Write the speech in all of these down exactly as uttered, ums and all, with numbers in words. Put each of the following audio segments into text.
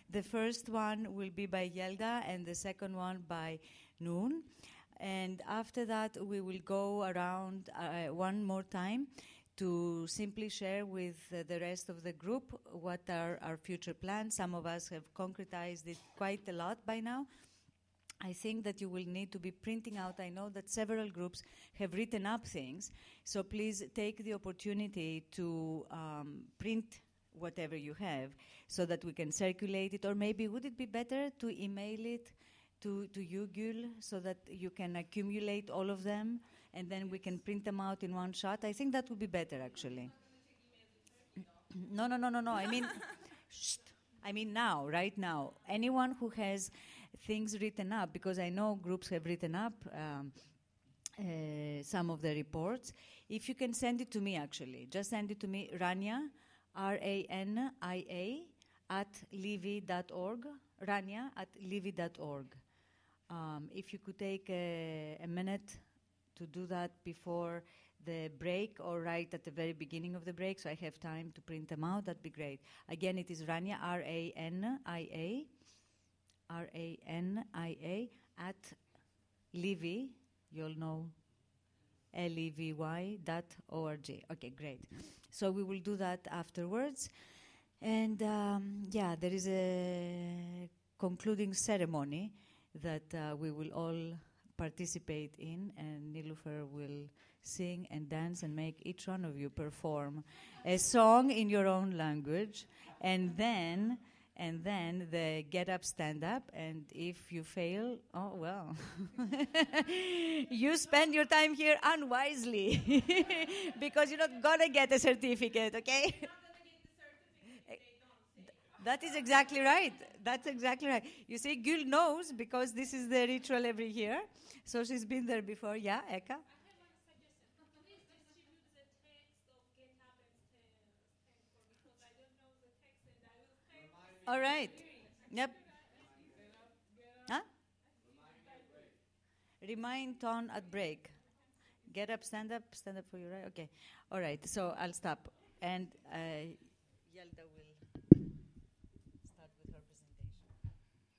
The first one will be by Yelda and the second one by Noon. And after that, we will go around uh, one more time to simply share with uh, the rest of the group what are our future plans. Some of us have concretized it quite a lot by now. I think that you will need to be printing out. I know that several groups have written up things, so please take the opportunity to um, print whatever you have so that we can circulate it. Or maybe would it be better to email it to, to you, Gül, so that you can accumulate all of them and then we can print them out in one shot? I think that would be better, actually. No, no, no, no, no. I mean, shh, I mean now, right now. Anyone who has things written up, because I know groups have written up um, uh, some of the reports. If you can send it to me, actually, just send it to me, Rania, R A N I A, at livy dot org, Rania at livy dot org. Um, if you could take a, a minute to do that before the break or right at the very beginning of the break, so I have time to print them out, that'd be great. Again, it is Rania, R A N I A, R A N I A, at Livy, you'll know, L E V Y dot O R G. Okay, great. So we will do that afterwards. And um, yeah, there is a concluding ceremony that uh, we will all participate in, and Niloufer will sing and dance and make each one of you perform a song in your own language. And then And then the get up, stand up, and if you fail, oh, well. You spend your time here unwisely because you're not going to get a certificate, okay? That is exactly right. That's exactly right. You see, Gül knows because this is the ritual every year. So she's been there before. Yeah, Eka? All right. Yep. Huh? Remind tone at break. Get up, stand up, stand up for you, right? Okay. All right. So I'll stop. And uh, Yelda will start with her presentation.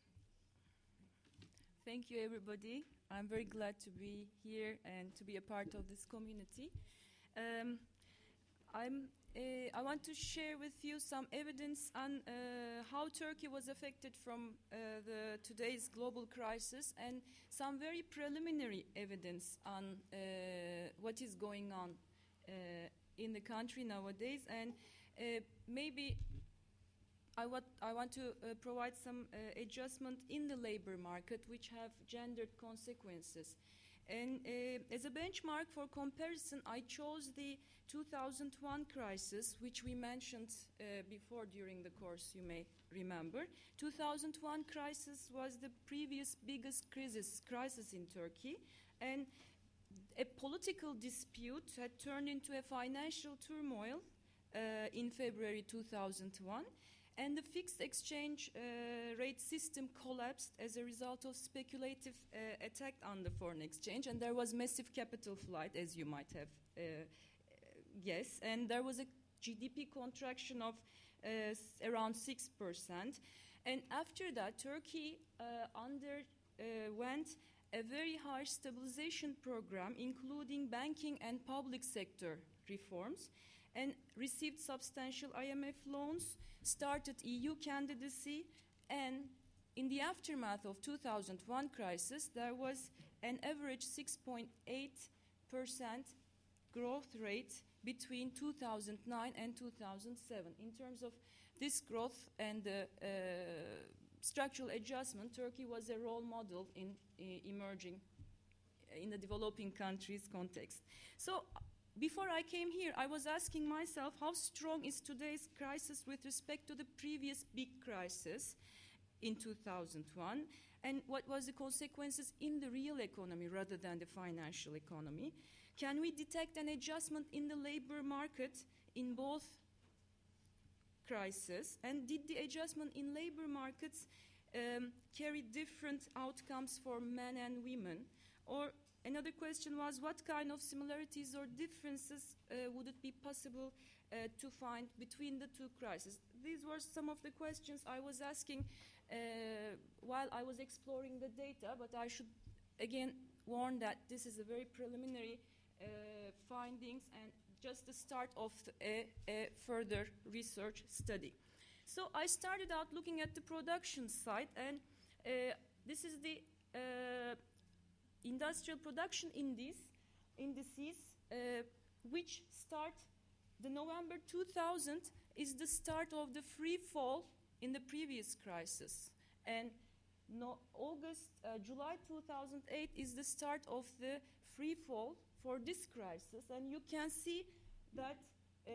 Thank you, everybody. I'm very glad to be here and to be a part of this community. Um, I'm Uh, I want to share with you some evidence on uh, how Turkey was affected from uh, the today's global crisis and some very preliminary evidence on uh, what is going on uh, in the country nowadays. And uh, maybe I, wat I want to uh, provide some uh, adjustment in the labor market which have gendered consequences. And uh, as a benchmark for comparison, I chose the two thousand one crisis, which we mentioned uh, before during the course, you may remember. two thousand one crisis was the previous biggest crisis, crisis in Turkey, and a political dispute had turned into a financial turmoil uh, in February two thousand one. And the fixed exchange uh, rate system collapsed as a result of speculative uh, attack on the foreign exchange. And there was massive capital flight, as you might have uh, guessed. And there was a G D P contraction of uh, around six percent. And after that, Turkey uh, underwent a very harsh stabilization program, including banking and public sector reforms, and received substantial I M F loans, started E U candidacy, and in the aftermath of two thousand one crisis, there was an average six point eight percent growth rate between two thousand nine and two thousand seven. In terms of this growth and the uh, structural adjustment, Turkey was a role model in uh, emerging, in the developing countries context. So, before I came here, I was asking myself, how strong is today's crisis with respect to the previous big crisis in two thousand one, and what was the consequences in the real economy rather than the financial economy? Can we detect an adjustment in the labor market in both crises? And did the adjustment in labor markets um, carry different outcomes for men and women? Or another question was, what kind of similarities or differences uh, would it be possible uh, to find between the two crises? these were some of the questions I was asking uh, while I was exploring the data, but I should again warn that this is a very preliminary uh, findings and just the start of a, a further research study. So I started out looking at the production side, and uh, this is the uh, industrial production indices, indices uh, which start the November two thousand is the start of the free fall in the previous crisis, and no, August, uh, July two thousand eight is the start of the free fall for this crisis, and you can see that uh,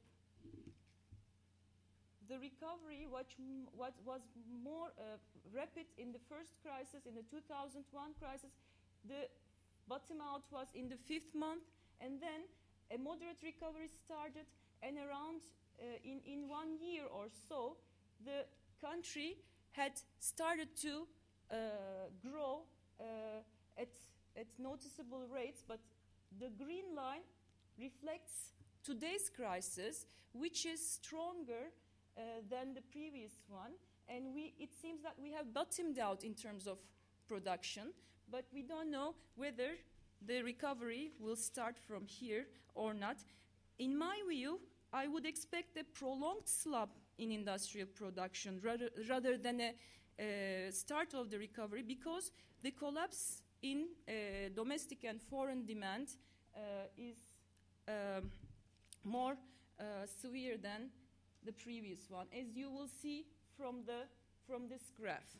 the recovery, which m what was more uh, rapid in the first crisis, in the two thousand one crisis, the bottom out was in the fifth month, and then a moderate recovery started, and around uh, in, in one year or so, the country had started to uh, grow uh, at, at noticeable rates, but the green line reflects today's crisis, which is stronger uh, than the previous one, and we, it seems that we have bottomed out in terms of production, but we don't know whether the recovery will start from here or not. In my view, I would expect a prolonged slump in industrial production rather, rather than a uh, start of the recovery, because the collapse in uh, domestic and foreign demand uh, is um, more uh, severe than the previous one, as you will see from, the, from this graph.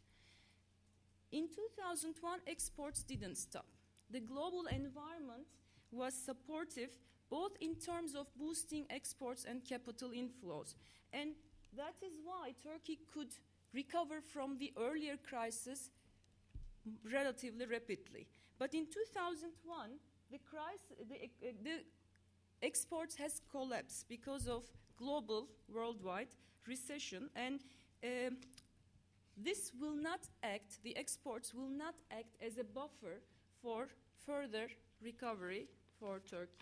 In two thousand one, exports didn't stop. The global environment was supportive both in terms of boosting exports and capital inflows. And that is why Turkey could recover from the earlier crisis relatively rapidly. But in two thousand one, the, crisis, the, uh, the exports has collapsed because of global, worldwide recession, and uh, this will not act, the exports will not act as a buffer for further recovery for Turkey.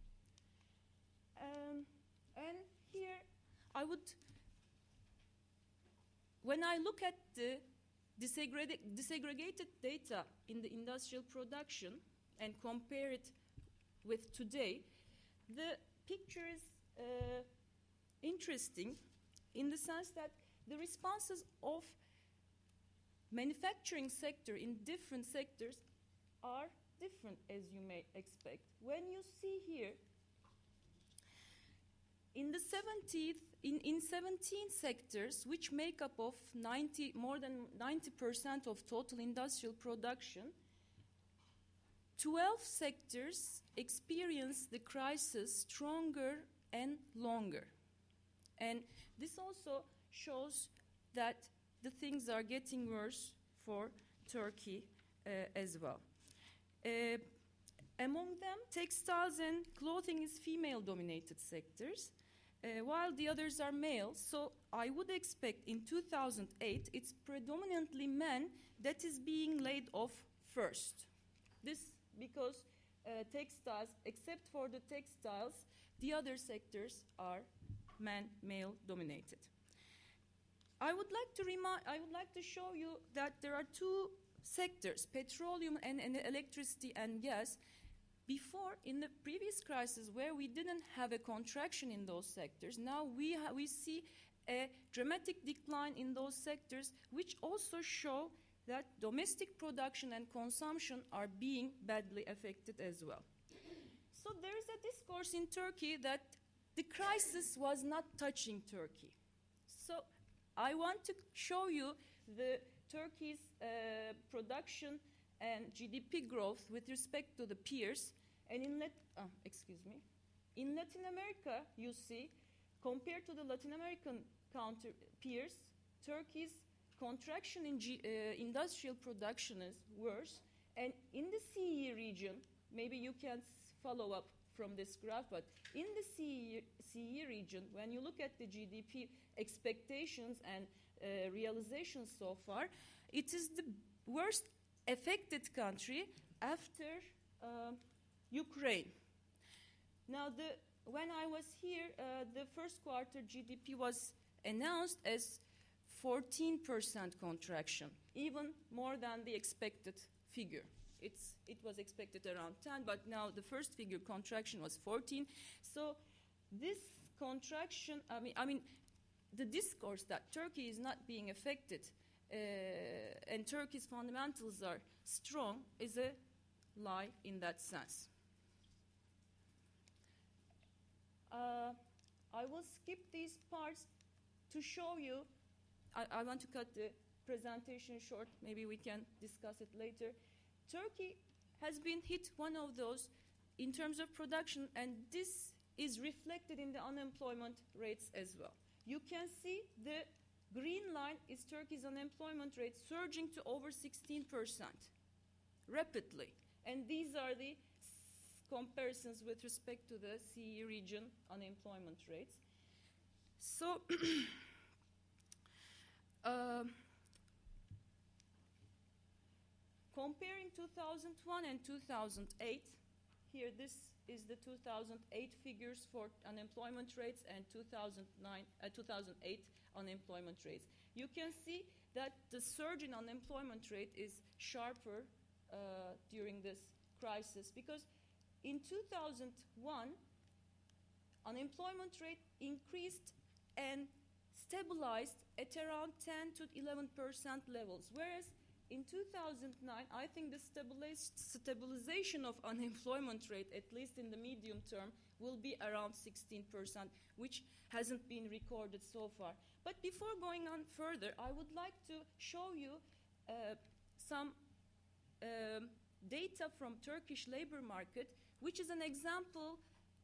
Um, and here I would, when I look at the disaggregated, disaggregated data in the industrial production and compare it with today, the picture is uh, interesting in the sense that the responses of manufacturing sector in different sectors are different, as you may expect. When you see here, in the seventeenth, in, in seventeen sectors, which make up of ninety, more than ninety percent of total industrial production, twelve sectors experience the crisis stronger and longer. And this also shows that the things are getting worse for Turkey uh, as well. Uh, among them, textiles and clothing is female-dominated sectors, uh, while the others are male. So I would expect in two thousand eight, it's predominantly men that is being laid off first. This because uh, textiles, except for the textiles, the other sectors are men, male-dominated. I would like to remind, I would like to show you that there are two sectors, petroleum and, and electricity and gas. Before, in the previous crisis, where we didn't have a contraction in those sectors, now we ha we see a dramatic decline in those sectors, which also show that domestic production and consumption are being badly affected as well. So there is a discourse in Turkey that the crisis was not touching Turkey. So I want to show you the Turkey's uh, production and G D P growth with respect to the peers. And in Lat oh, excuse me, in Latin America, you see, compared to the Latin American counter peers, Turkey's contraction in G uh, industrial production is worse. And in the C E E region, maybe you can follow up from this graph, but in the C E E region, when you look at the G D P expectations and uh, realizations so far, it is the worst affected country after uh, Ukraine. Now, the, when I was here, uh, the first quarter G D P was announced as fourteen percent contraction, even more than the expected figure. It's, it was expected around ten, but now the first figure contraction was fourteen. So this contraction, I mean, I mean, the discourse that Turkey is not being affected uh, and Turkey's fundamentals are strong is a lie in that sense. Uh, I will skip these parts to show you. I, I want to cut the presentation short. Maybe we can discuss it later. Turkey has been hit one of those in terms of production, and this is reflected in the unemployment rates as well. You can see the green line is Turkey's unemployment rate surging to over sixteen percent rapidly. And these are the comparisons with respect to the C E region unemployment rates. So, uh, comparing two thousand one and two thousand eight, here this is the two thousand eight figures for unemployment rates and two thousand nine, uh, two thousand eight unemployment rates. You can see that the surge in unemployment rate is sharper uh, during this crisis, because in two thousand one, unemployment rate increased and stabilized at around ten to eleven percent levels, whereas in two thousand nine, I think the stabilization of unemployment rate, at least in the medium term, will be around sixteen percent, which hasn't been recorded so far. But before going on further, I would like to show you uh, some um, data from Turkish labor market, which is an example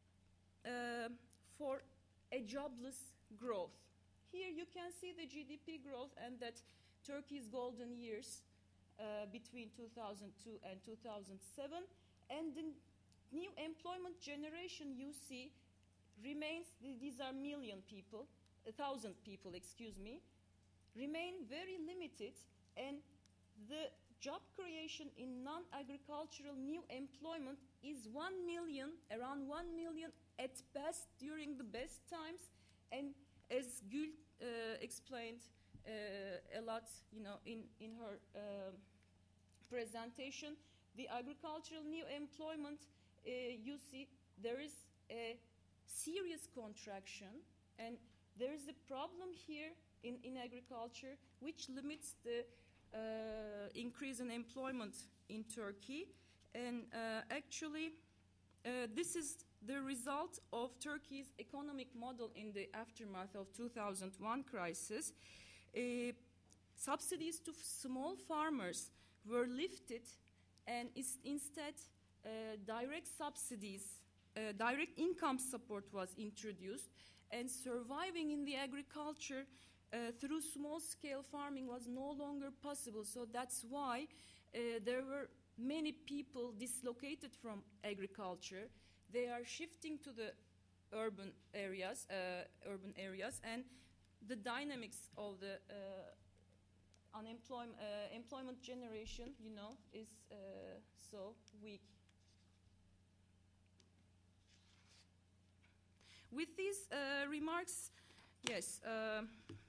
uh, for a jobless growth. Here you can see the G D P growth and that Turkey's golden years uh, between two thousand two and two thousand seven, and the new employment generation you see remains, these are million people, a thousand people, excuse me, remain very limited, and the job creation in non-agricultural new employment is one million, around one million at best during the best times, and as Gül uh, explained uh, a lot, you know, in, in her uh, presentation, the agricultural new employment, uh, you see there is a serious contraction, and there is a problem here in, in agriculture which limits the uh, increase in employment in Turkey. And uh, actually, uh, this is the result of Turkey's economic model in the aftermath of two thousand one crisis. Uh, subsidies to small farmers were lifted, and is instead uh, direct subsidies, uh, direct income support was introduced, and surviving in the agriculture uh, through small-scale farming was no longer possible. So that's why uh, there were many people dislocated from agriculture. They are shifting to the urban areas, uh, urban areas, and the dynamics of the uh, unemployment uh, employment generation, you know, is uh, so weak. With these uh, remarks, yes. Uh,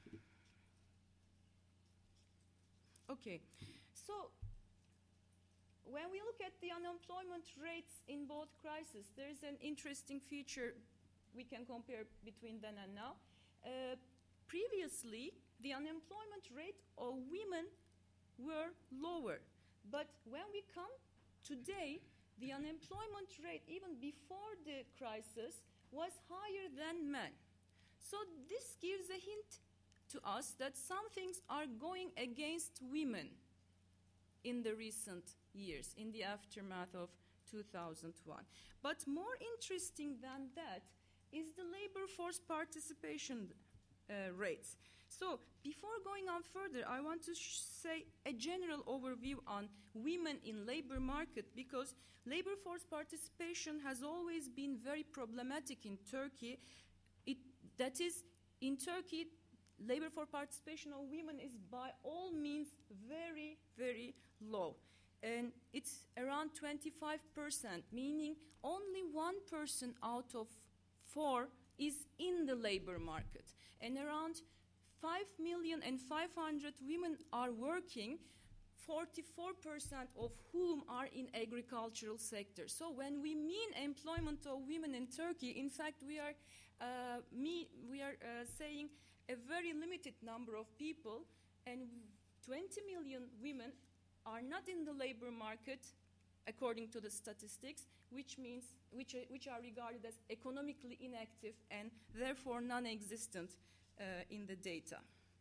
okay, so when we look at the unemployment rates in both crises, there is an interesting feature we can compare between then and now. Uh, previously, the unemployment rate of women were lower, but when we come today, the unemployment rate even before the crisis was higher than men. So this gives a hint to us that some things are going against women in the recent years, in the aftermath of two thousand one. But more interesting than that is the labor force participation uh, rates. So before going on further, I want to sh say a general overview on women in labor market, because labor force participation has always been very problematic in Turkey. It, that is, in Turkey, labor force participation of women is by all means very, very low. And it's around twenty-five percent, meaning only one person out of four is in the labor market. And around five million and five hundred women are working, forty-four percent of whom are in agricultural sector. So when we mean employment of women in Turkey, in fact, we are uh, me we are uh, saying a very limited number of people, and twenty million women are not in the labor market, according to the statistics, which means which are, which are regarded as economically inactive and therefore non-existent uh, in the data.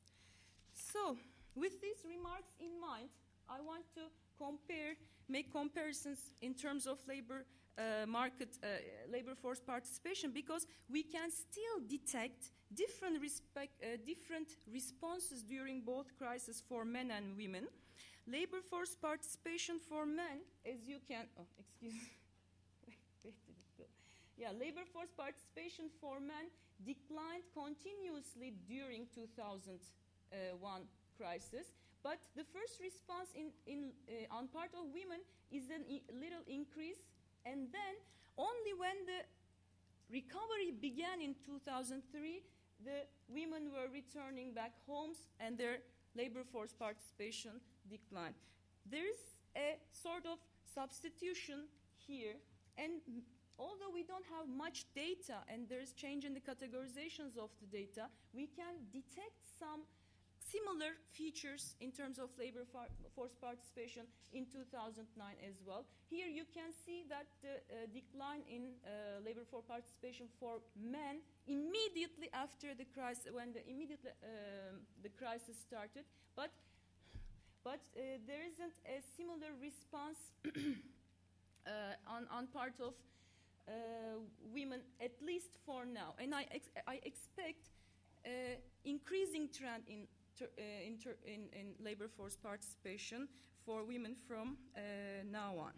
So, with these remarks in mind, I want to compare, make comparisons in terms of labor uh, market, uh, labor force participation, because we can still detect different, respect, uh, different responses during both crises for men and women. Labor force participation for men, as you can, oh, excuse me, where did it go? Yeah, labor force participation for men declined continuously during two thousand one crisis, but the first response in, in, uh, on part of women is a I- little increase, and then only when the recovery began in two thousand three, the women were returning back homes and their labor force participation declined. There is a sort of substitution here, and although we don't have much data and there is change in the categorizations of the data, we can detect some similar features in terms of labor far- force participation in two thousand nine as well. Here you can see that the uh, decline in uh, labor force participation for men immediately after the crisis, when the immediately um, the crisis started, but but uh, there isn't a similar response uh, on on part of uh, women, at least for now. And I ex- I expect uh, increasing trend in Uh, in, ter- in, in labor force participation for women from uh, now on.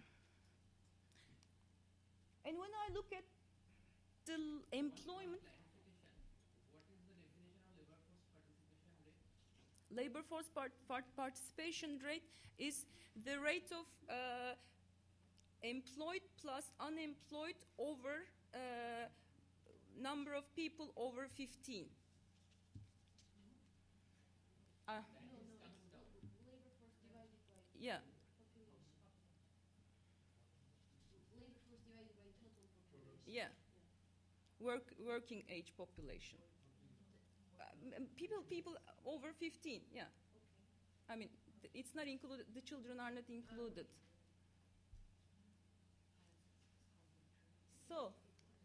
And when I look at the l- employment, what is the definition of labor force participation rate? Labor force part- part- participation rate is the rate of uh, employed plus unemployed over uh, number of people over fifteen. Uh, Yeah. Labor force divided by total population. Yeah. Work, working age population. Uh, m- people, people over fifteen. Yeah. I mean, th- it's not included. The children are not included. So,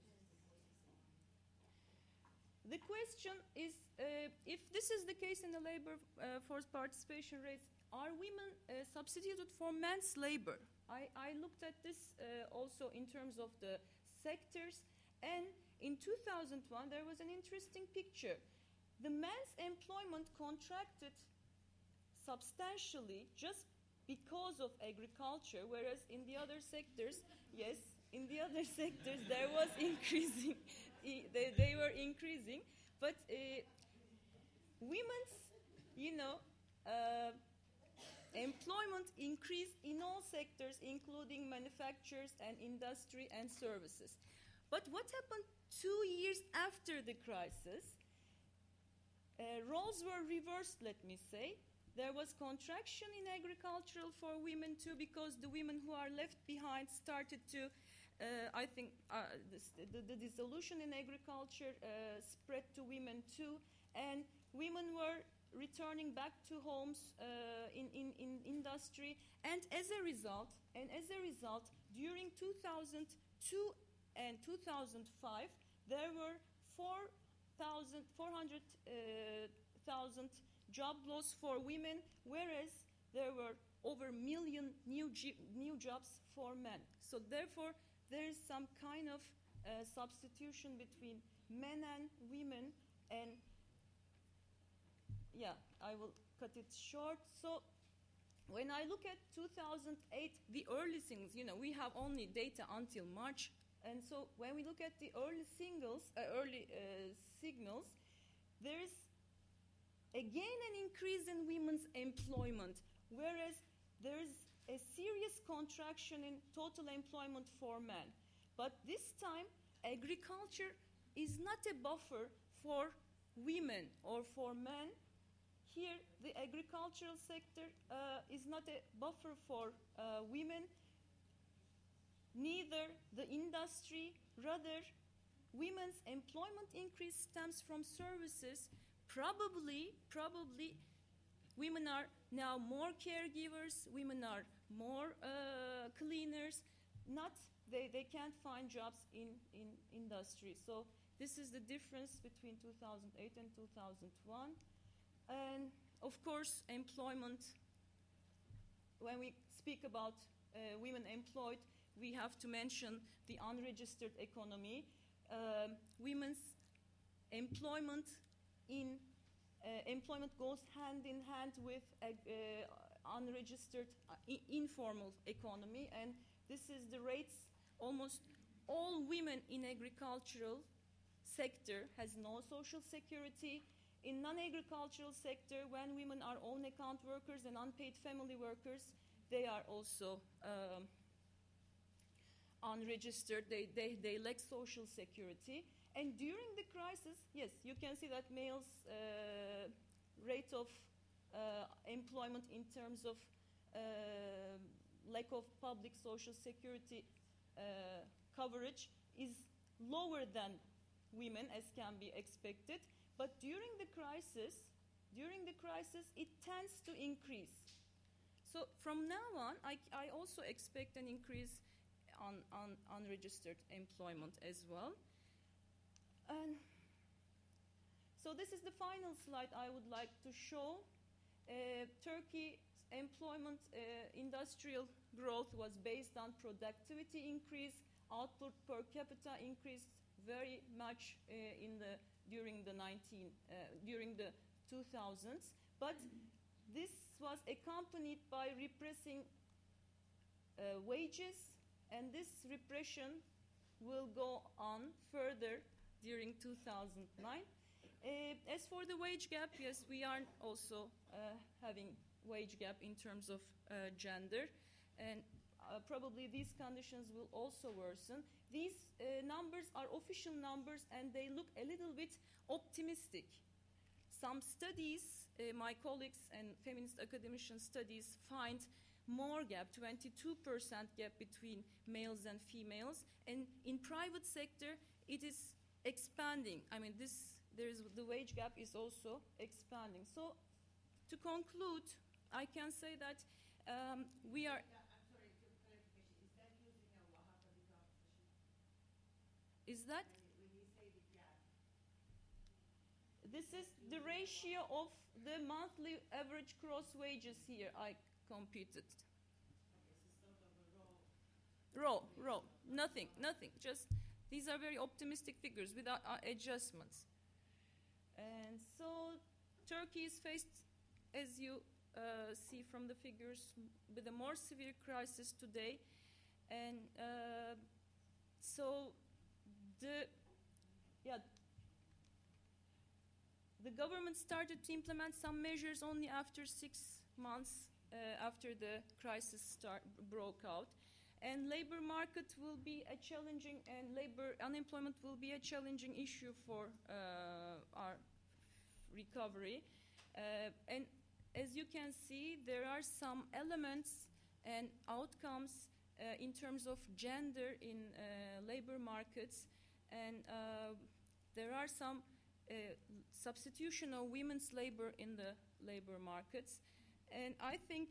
the question is, uh, if this is the case in the labor uh, force participation rates, are women uh, substituted for men's labor? I, I looked at this uh, also in terms of the sectors, and in two thousand one there was an interesting picture. The men's employment contracted substantially just because of agriculture, whereas in the other sectors, yes, in the other sectors there was increasing, they, they were increasing, but uh, women's, you know, uh, employment increased in all sectors, including manufacturers and industry and services. But what happened two years after the crisis? Uh, roles were reversed, let me say. There was contraction in agricultural for women too, because the women who are left behind started to, uh, I think, uh, this, the, the dissolution in agriculture uh, spread to women too, and women were returning back to homes uh, in, in, in industry, and as a result, and as a result, during two thousand two and two thousand five, there were four hundred thousand job loss for women, whereas there were over a million new, g- new jobs for men. So therefore, there is some kind of uh, substitution between men and women, and yeah, I will cut it short. So when I look at two thousand eight, the early signals, you know, we have only data until March, and so when we look at the early singles, uh, early uh, signals, there is again an increase in women's employment, whereas there is a serious contraction in total employment for men. But this time, agriculture is not a buffer for women or for men here the agricultural sector uh, is not a buffer for uh, women, neither the industry, rather women's employment increase stems from services. Probably, probably women are now more caregivers, women are more uh, cleaners, not, they, they can't find jobs in, in industry. So this is the difference between two thousand eight and two thousand one. And of course, employment, when we speak about uh, women employed, we have to mention the unregistered economy. Um, women's employment in uh, employment goes hand in hand with uh, uh, unregistered uh, I- informal economy, and this is the rates. Almost all women in agricultural sector has no social security. In non-agricultural sector, when women are own account workers and unpaid family workers, they are also um, unregistered. They, they, they lack social security. And during the crisis, yes, you can see that males' uh, rate of uh, employment in terms of uh, lack of public social security uh, coverage is lower than women, as can be expected. But during the crisis, during the crisis, it tends to increase. So from now on, I, I also expect an increase on, on unregistered employment as well. And so this is the final slide I would like to show. Uh, Turkey's employment uh, industrial growth was based on productivity increase, output per capita increased very much uh, in the during the nineteen uh, during the two thousands, but this was accompanied by repressing uh, wages, and this repression will go on further during two thousand nine. Uh, as for the wage gap, yes, we are also uh, having wage gap in terms of uh, gender, and uh, probably these conditions will also worsen. These uh, numbers are official numbers, and they look a little bit optimistic. Some studies, uh, my colleagues and feminist academician studies, find more gap, twenty-two percent gap between males and females, and in private sector, it is expanding. I mean, this there is the wage gap is also expanding. So, to conclude, I can say that um, we are. Is that? This is the ratio of the monthly average gross wages here I computed. Raw, raw, nothing, nothing. Just these are very optimistic figures without uh, adjustments. And so Turkey is faced, as you uh, see from the figures, with a more severe crisis today. And uh, so the yeah the government started to implement some measures only after six months uh, after the crisis start broke out, and labor market will be a challenging and labor unemployment will be a challenging issue for uh, our recovery. Uh, and as you can see, there are some elements and outcomes uh, in terms of gender in uh, labor markets. And uh, there are some uh, substitution of women's labor in the labor markets. And I think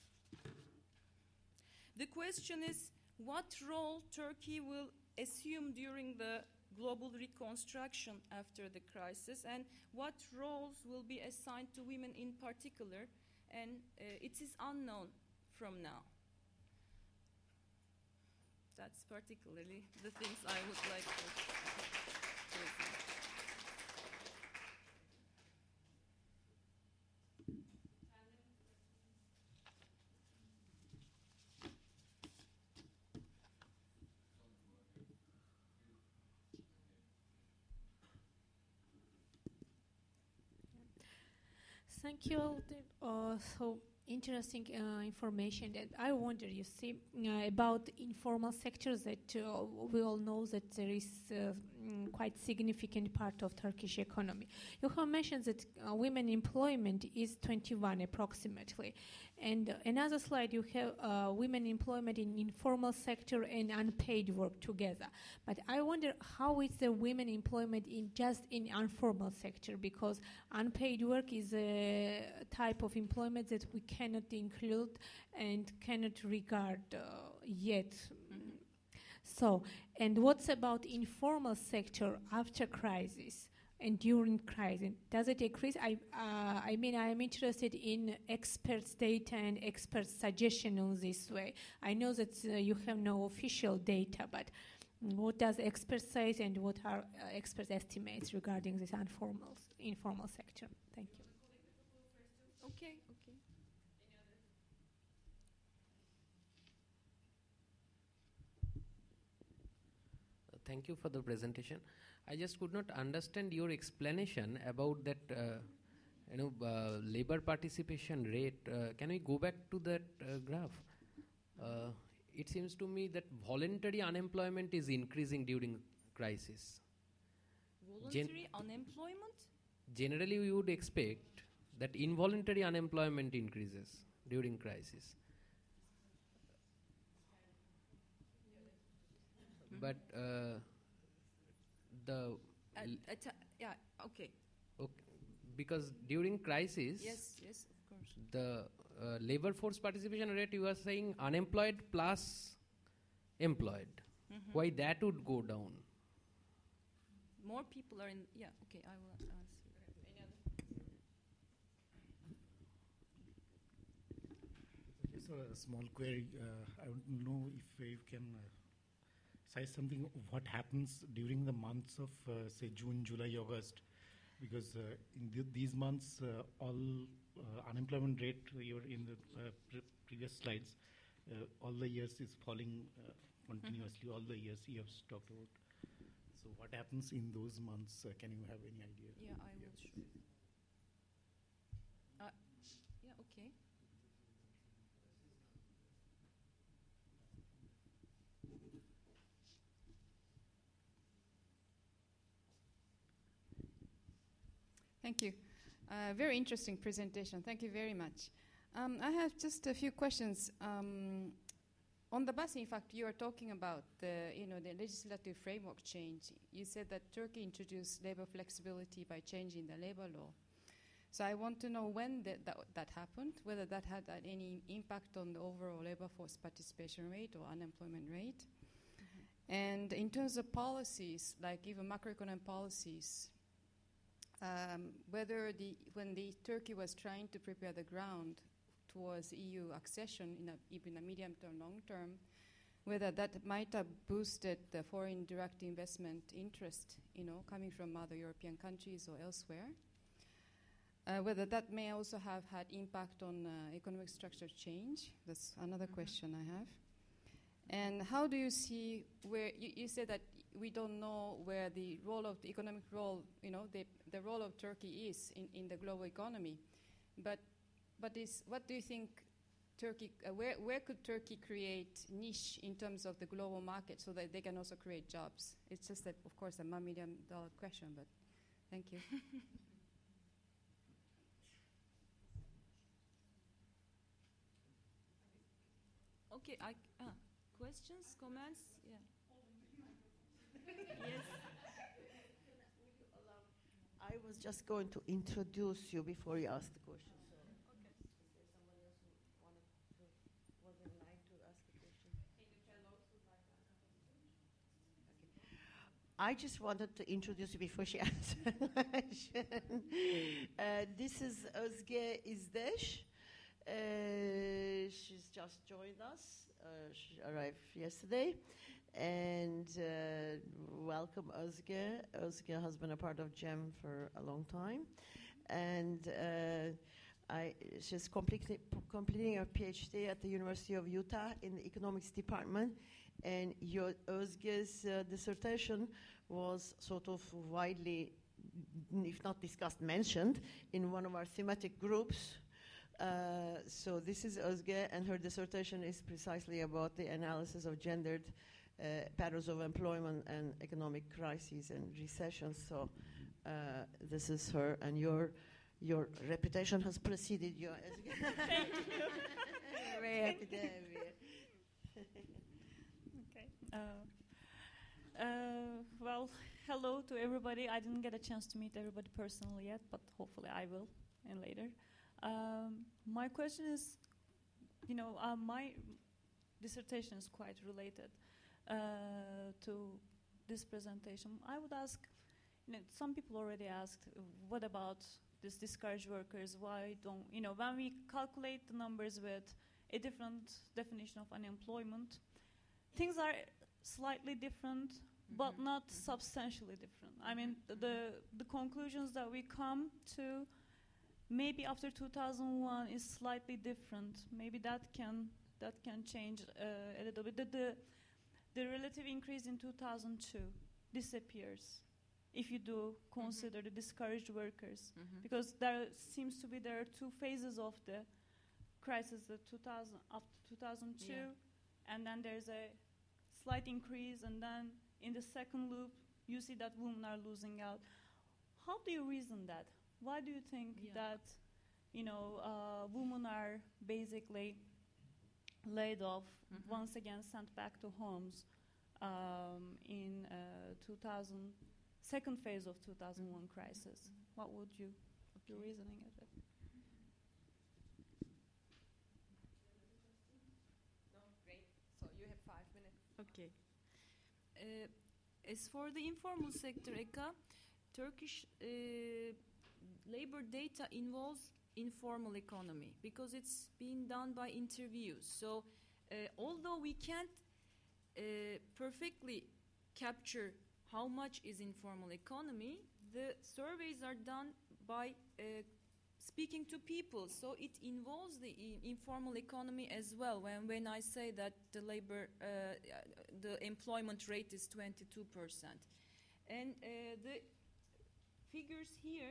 the question is what role Turkey will assume during the global reconstruction after the crisis, and what roles will be assigned to women in particular, and uh, it is unknown from now. That's particularly the things I would like to present. Thank you all. Uh, so interesting uh, information that I wonder, you see, uh, about informal sectors that uh, we all know that there is uh, mm, quite significant part of Turkish economy. You have mentioned that uh, women employment is twenty-one approximately. And uh, another slide, you have uh, women employment in informal sector and unpaid work together. But I wonder how is the women employment in just in informal sector, because unpaid work is a type of employment that we cannot include and cannot regard uh, yet. Mm-hmm. So, and what's about informal sector after crisis and during crisis? Does it increase? I, uh, I mean, I am interested in experts' data and experts' suggestion on this way. I know that uh, you have no official data, but what does experts say and what are uh, experts' estimates regarding this informal, informal sector? Thank you. Okay, okay. Thank you for the presentation. I just could not understand your explanation about that, uh, you know, uh, labor participation rate. Uh, can we go back to that uh, graph? Uh, it seems to me that voluntary unemployment is increasing during crisis. Voluntary Gen- unemployment? Generally, we would expect that involuntary unemployment increases during crisis. But uh, the At, at, yeah, okay. Okay, because during crisis, Yes, yes, of course. the uh, labor force participation rate, you are saying unemployed plus employed. Mm-hmm. Why that would go down? More people are in, yeah, okay, I will answer. Any other? Just a small query. Uh, I want to know if you can uh, say something of what happens during the months of, uh, say, June, July, August, because uh, in th- these months, uh, all uh, unemployment rate, you were in the uh, pre- previous slides, uh, all the years is falling uh, continuously, mm-hmm. all the years you have talked about. So what happens in those months? Uh, can you have any idea? Yeah, I will show you. Uh, yeah, okay. Thank you. Uh, very interesting presentation. Thank you very much. Um, I have just a few questions. Um, on the bus, in fact, you are talking about the, you know, the legislative framework change. You said that Turkey introduced labor flexibility by changing the labor law. So I want to know when that, that, that happened, whether that had uh, any impact on the overall labor force participation rate or unemployment rate. Mm-hmm. And in terms of policies, like even macroeconomic policies, Um, whether the when the Turkey was trying to prepare the ground towards E U accession in a, even a medium term, long term, whether that might have boosted the foreign direct investment interest, you know, coming from other European countries or elsewhere. Uh, whether that may also have had impact on uh, economic structure change. That's another mm-hmm. question I have. And how do you see where you, you said that we don't know where the role of the economic role, you know, the, the role of Turkey is in, in the global economy. But but is what do you think Turkey, uh, where where could Turkey create niche in terms of the global market so that they can also create jobs? It's just, that, of course, a one million dollar question, but thank you. Okay, I, ah, questions, comments? Yeah. Yes. I was just going to introduce you before you ask the question. So okay. Is there someone else who wanted to, was in line to ask a question? Any fellows would like to ask a question? Okay. I just wanted to introduce you before she answers the question. uh, this is Özge İzdeş. Uh, she's just joined us. Uh, she arrived yesterday. And uh, welcome, Özge. Özge has been a part of G E M for a long time. And uh, I, she's completely, completing her PhD at the University of Utah in the economics department. And your, Özge's uh, dissertation was sort of widely, if not discussed, mentioned in one of our thematic groups. Uh, so this is Özge, and her dissertation is precisely about the analysis of gendered uh, perils of employment and economic crises and recession. So uh, this is her, and your your reputation has preceded you. Thank you. Very happy to have you. Okay. Uh, uh, well, hello to everybody. I didn't get a chance to meet everybody personally yet, but hopefully I will, and later. Um, my question is, you know, uh, my dissertation is quite related uh, to this presentation. I would ask, you know, some people already asked, uh, what about these discouraged workers? Why don't, you know, when we calculate the numbers with a different definition of unemployment, things are slightly different, mm-hmm. but not mm-hmm. substantially different. I mean, mm-hmm. the the conclusions that we come to, maybe after two thousand one, is slightly different. Maybe that can that can change uh, a little bit. The, the the relative increase in two thousand two disappears if you do consider mm-hmm. the discouraged workers, mm-hmm. because there seems to be there are two phases of the crisis, the two thousand after two thousand two, yeah. and then there's a slight increase, and then in the second loop you see that women are losing out. How do you reason that? Why do you think yeah. that, you know, uh, women are basically laid off, mm-hmm. once again sent back to homes um, in uh, two thousand, second phase of two thousand one mm-hmm. crisis? Mm-hmm. What would you, okay. your reasoning of it? No, great. So you have five minutes. Okay. Uh, as for the informal sector, Eka, Turkish uh, labor data involves informal economy because it's being done by interviews. So uh, although we can't uh, perfectly capture how much is informal economy, the surveys are done by uh, speaking to people. So it involves the I- informal economy as well. When, when I say that the labor, uh, the employment rate is twenty-two percent. And uh, the figures here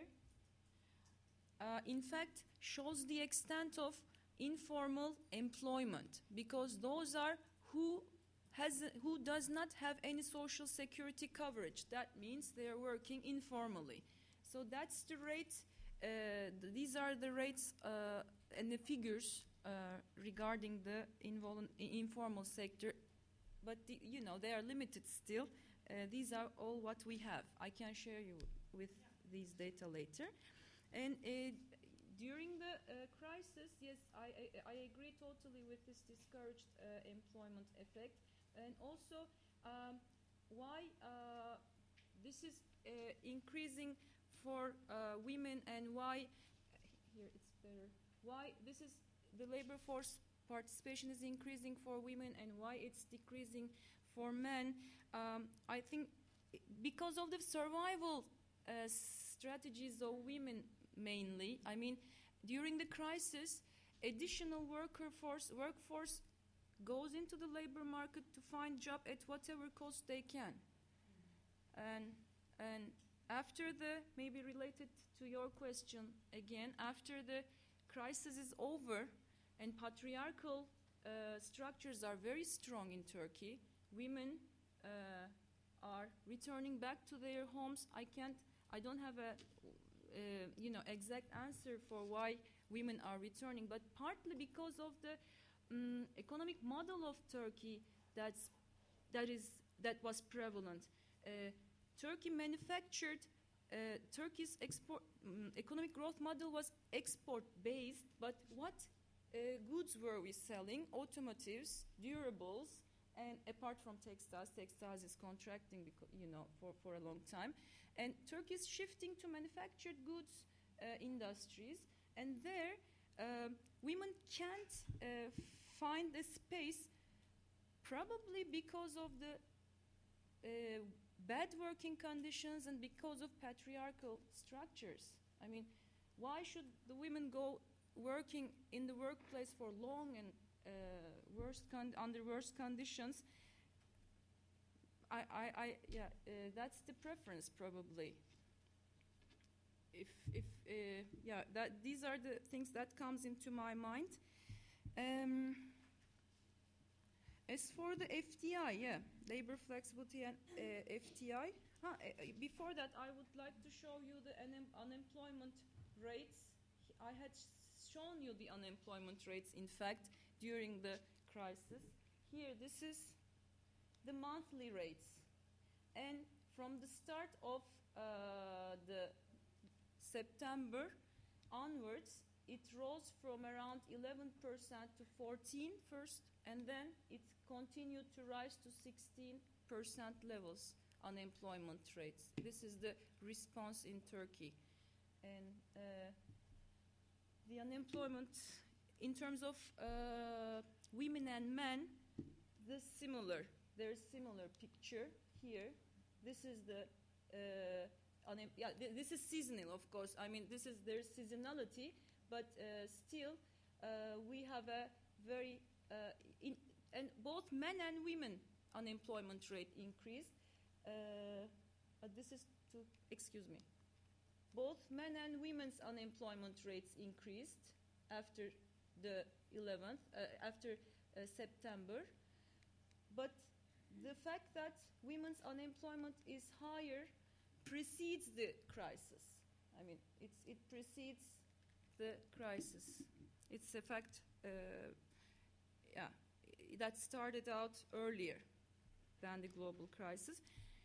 Uh, in fact, shows the extent of informal employment, because those are who has who does not have any social security coverage. That means they are working informally. So that's the rate. Uh, th- these are the rates uh, and the figures uh, regarding the invol- informal sector. But the, you know, they are limited still. Uh, these are all what we have. I can share you with these data later. And uh, during the uh, crisis, yes, I, I, I agree totally with this discouraged uh, employment effect. And also, um, why uh, this is uh, increasing for uh, women, and why, here it's better, why this is, the labor force participation is increasing for women and why it's decreasing for men. Um, I think because of the survival uh, strategies of women mainly. I mean, during the crisis, additional worker force, workforce goes into the labor market to find job at whatever cost they can. And and after the, maybe related to your question again, after the crisis is over and patriarchal uh, structures are very strong in Turkey, women uh, are returning back to their homes. I can't, I don't have a Uh, you know, exact answer for why women are returning, but partly because of the um, economic model of Turkey that's that is that was prevalent. Uh, Turkey manufactured. Uh, Turkey's export um, economic growth model was export based, but what uh, goods were we selling? Automotives, durables, and apart from textiles, textiles is contracting because, you know, for, for a long time. And Turkey is shifting to manufactured goods uh, industries, and there uh, women can't uh, find a space, probably because of the uh, bad working conditions and because of patriarchal structures. I mean, why should the women go working in the workplace for long and uh, worst con- under worse conditions? I, I, I yeah, uh, that's the preference probably. If, if, uh, yeah, that these are the things that comes into my mind. Um, as for the F T I, yeah, labor flexibility and uh, F T I. Huh, uh, before that, I would like to show you the un- unemployment rates. I had sh- shown you the unemployment rates, in fact, during the crisis. Here, this is the monthly rates. And from the start of uh, the September onwards, it rose from around eleven percent to fourteen first, and then it continued to rise to sixteen percent levels, unemployment rates. This is the response in Turkey. And uh, the unemployment in terms of uh, women and men, the similar, there's similar picture here. This is the, uh, unem- yeah, th- this is seasonal, of course. I mean, this is there's seasonality, but uh, still uh, we have a very, uh, in, and both men and women unemployment rate increased. Uh, uh, this is to, excuse me. Both men and women's unemployment rates increased after the eleventh, uh, after uh, September. But the fact that women's unemployment is higher precedes the crisis. I mean, it's, it precedes the crisis. It's a fact, uh, yeah, that started out earlier than the global crisis.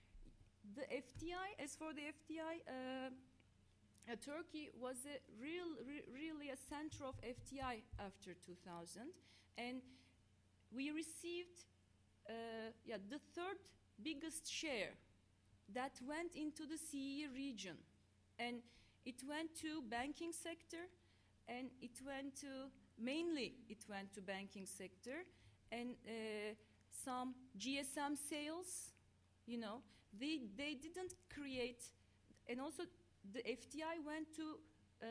The F T I, as for the F T I, uh, uh, Turkey was a real, re- really a center of F T I after two thousand, and we received uh, yeah, the third biggest share that went into the C E region, and it went to banking sector, and it went to mainly it went to banking sector, and uh, some G S M sales. You know, they they didn't create, and also the F T I went to uh,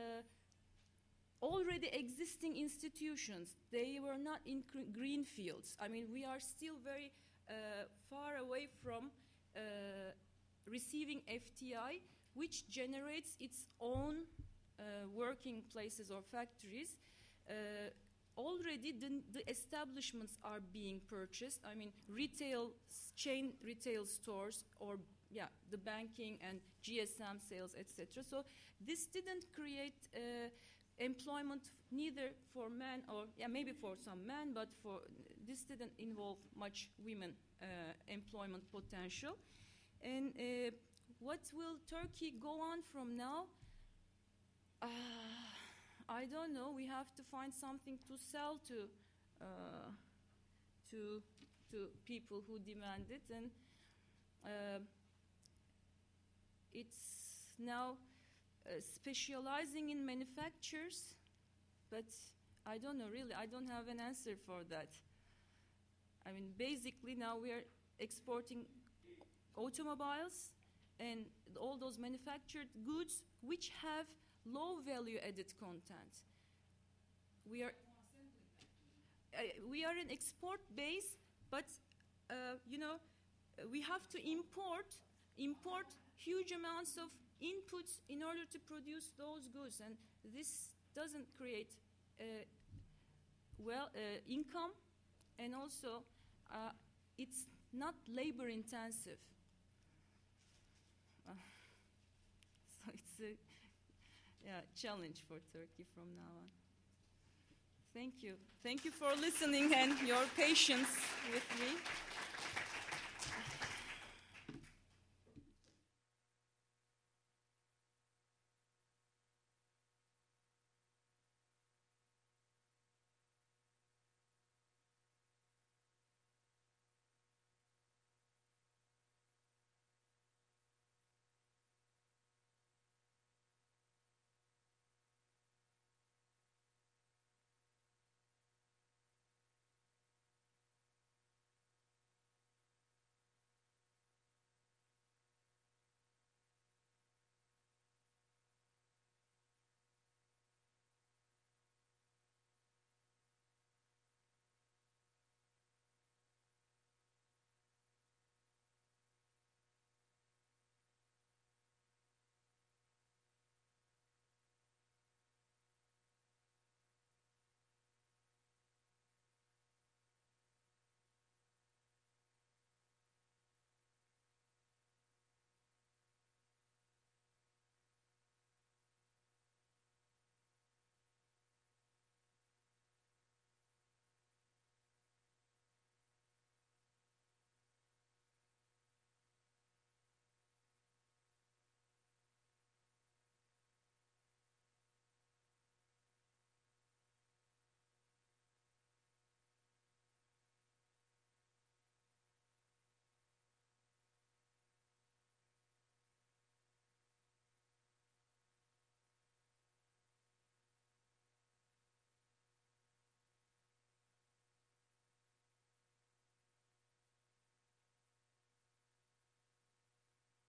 already existing institutions. They were not in cr- green fields. I mean, we are still very uh, far away from uh, receiving F T I, which generates its own uh, working places or factories. Uh, already the, the establishments are being purchased. I mean, retail, chain retail stores, or yeah, the banking and G S M sales, et cetera. So this didn't create uh, employment neither for men or, yeah, maybe for some men, but for this didn't involve much women uh, employment potential. And uh, what will Turkey go on from now? Uh, I don't know. We have to find something to sell to uh, to to people who demand it, and uh, it's now uh, specializing in manufactures. But I don't know, really. I don't have an answer for that. I mean, basically now we are exporting automobiles and all those manufactured goods which have low value added content. We are uh, we are an export base, but uh, you know, we have to import import huge amounts of inputs in order to produce those goods, and this doesn't create uh, well uh, income, and also uh, it's not labor intensive. Uh, so it's a yeah, challenge for Turkey from now on. Thank you. Thank you for listening and your patience with me.